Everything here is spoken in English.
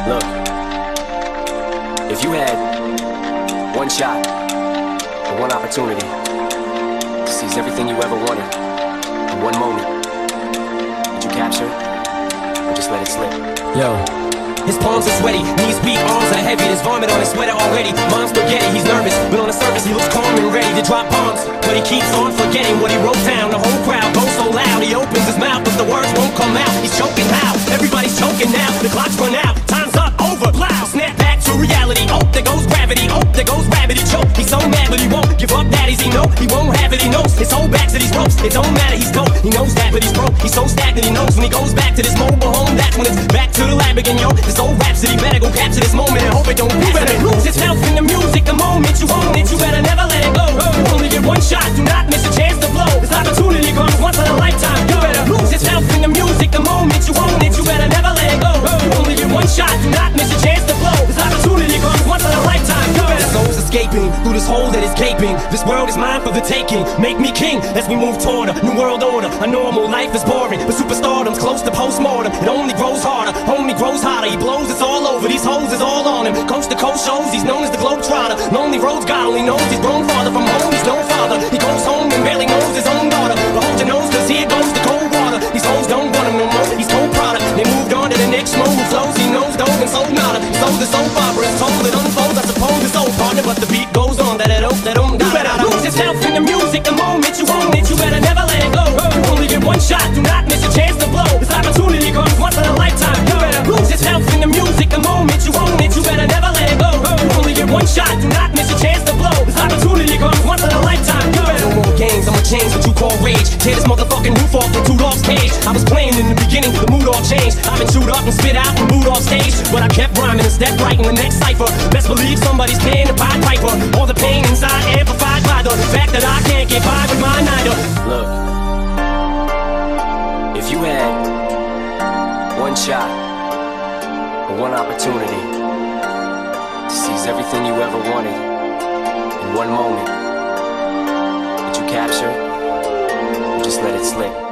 Look, if you had one shot or one opportunity to seize everything you ever wanted in one moment, would you capture it or just let it slip? Yo. His palms are sweaty, knees weak, arms are heavy. There's vomit on his sweater already. Mom's spaghetti, he's nervous, but on the surface he looks calm and ready to drop bombs. But he keeps on forgetting what he wrote down. The whole crowd goes so loud, he opens his mouth, but the words won't come out. He's choking how? Everybody's choking now. The clock's run out, time's up, over, loud. Snap back to reality. Oh, there goes gravity. Oh, there goes rabbit. He choke. He's so mad, but he won't give up. That is he know he won't have it. He knows his whole back to these ropes. It don't matter, he's dope. He knows that, but he's broke. He's so stagnant. He knows when he goes back to this mobile home, that's when it's back to the lab again, yo. This old rhapsody better go capture this moment and hope it don't pass. You better lose yourself in the music. The moment you own it, you better never let it go. You only get one shot. Do not miss a chance to blow. This opportunity comes once in a lifetime. You better lose yourself in the music. The moment you own it, you better never let it go. You only get one shot. Do not miss a chance to blow. This opportunity comes once in a lifetime. You better. Soul's escaping through this hole that is gaping. This world is mine for the taking. Make me king as we move toward a new world order. A normal life is boring, but superstardom's close to postmortem. It only grows harder, only grows hotter. He blows, it's all over. These hoes is all on him. Coast to coast shows, he's known as the Globetrotter. Lonely roads, God only knows he's grown farther from home. He's no father. He goes home and barely knows his own daughter. But hold your nose, cause here goes the cold water. These hoes don't want him no more. He's cold product. They moved on to the next move. Flows, he knows dope and sold nada. He sold the soap opera. It's told it unfolds. I suppose it's old partner, but the beat goes on. You better lose yourself in the music. The moment you own it, you better never let it go. You only get one shot. Do not miss a chance to blow. This opportunity comes once in a lifetime. You better lose yourself in the music. The moment you own it, you better never let it go. You only get one shot. Do not miss a chance to blow. This opportunity comes once in a lifetime. You better. No more games. I'ma change what you call rage. Tear this motherfucking roof off from Two Dogs' cage. I was playing in the beginning, the mood all changed. I've been chewed up and spit out and booed off stage, but I kept rhyming and stepped right in the next cipher. Best believe somebody's paying the Pied Piper. All the pain inside amplified by the fact that I can't get by with mine either. Look, if you had one shot or one opportunity to seize everything you ever wanted in one moment, would you capture it or just let it slip?